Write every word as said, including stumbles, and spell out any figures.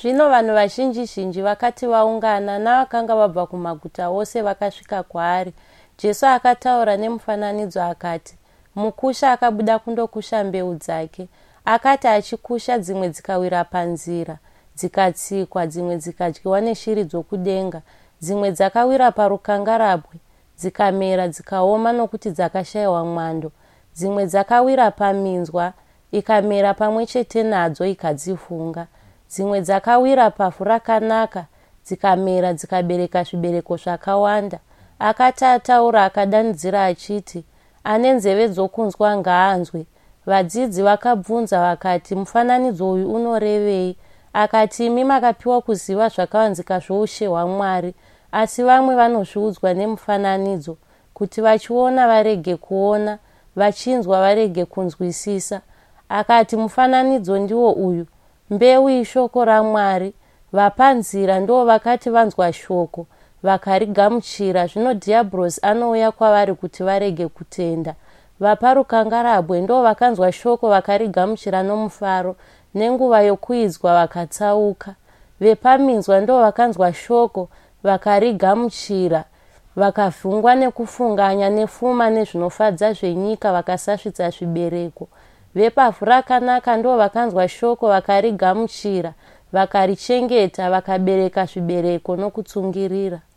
Zvino vanhu vazhinji zhinji vakati vaungana navakanga vabva kumaguta wose vakasvika kwaari. Jesu akataura nemufananidzo akati, mukusha akabuda kundokusha mbeu dzake. Akati achikusha, dzimwe dzikawira panzira, dzikatsikwa, dzimwe dzikadyiwa neshiri dzokudenga, dzimwe dzakawira parukangarabwe, dzikamera dzikaoma nokuti dzakashayiwa mwando. Dzimwe dzakawira paminzwa, ikamera pamwe chete nadzo ikadzifunga. Dzimwe dzakawira pavhu rakanaka, dzikamera dzikabereka zvibereko zvakawanda. Akati ataura akadanidzira achiti, ane nzeve dzokunzwa ngaanzwe. Vadzidzi vakabvunza vakati, mufananidzo uyu unorevei? Akati, imi makapiwa kuziva zvakavanzika zvoushe hwaMwari, asi vamwe vanozviudzwa nemufananidzo, kuti vachiona varege kuona, vachinzwa varege kunzwisisa. Akati, mufananidzo ndiwo uyu, mbeu ishoko raMwari. Vapanzira ndo vakati vanzwa shoko, vakarigamuchira. Zvino dhiabhorosi anouya kwavari kuti varege kutenda. Vaparukangarabwe ndo vakanzwa shoko vakarigamuchira nomufaro, nenguva yokuidzwa vakatsauka. Vepaminzwa ndo vakanzwa shoko vakarigamuchira, vakavhungwa nekufunganya nepfuma nezvinofadza zvenyika, vakasasvitsa zvibereko. Vepavhu rakanaka ndo vakanzwa shoko vakarigamuchira, vakarichengeta, vakabereka zvibereko nokutsungirira.